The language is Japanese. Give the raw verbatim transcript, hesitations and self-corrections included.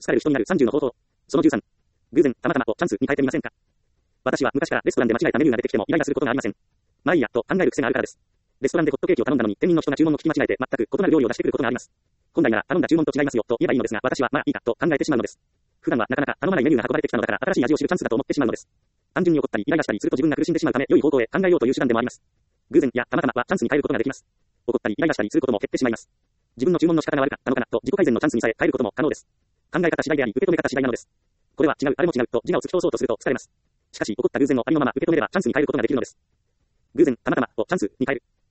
疲れる人になるさんじゅうの方法。そのじゅうさん。偶然、たまたまをチャンスに変えてみませんか。私は昔からレストランで間違えたメニューが出てきてもイライラすることがありません。まあいいや、と考える癖があるからです。レストランでホットケーキを頼んだのに、店員の人が注文を聞き間違えて全く異なる料理を出してくることがあります。本来なら頼んだ注文と違いますよ、と言えばいいのですが、私はまあいいか、と考えてしまうのです。普段はなかなか頼まないメニューが運ばれてきたのだから、新しい味を知るチャンスだと思ってしまうのです。単純に怒ったり、イライラしたりすると自分が苦しんでしまうため、良い方向へ考えようという手段でもあります。偶然やたまたまはチャンスに変えることができます。怒ったり、イライラしたりすることも減ってしまいます。自分の注文の仕方が悪かったのかな、と自己改善のチャンスにさえ変えることも可能です。考え方次第であり、受け止め方次第なのです。これは違う、あれも違う、と自我を突き通そうとすると疲れます。しかし、起こった偶然をありのまま受け止めればチャンスに変えることができるのです。偶然、たまたまをチャンスに変える。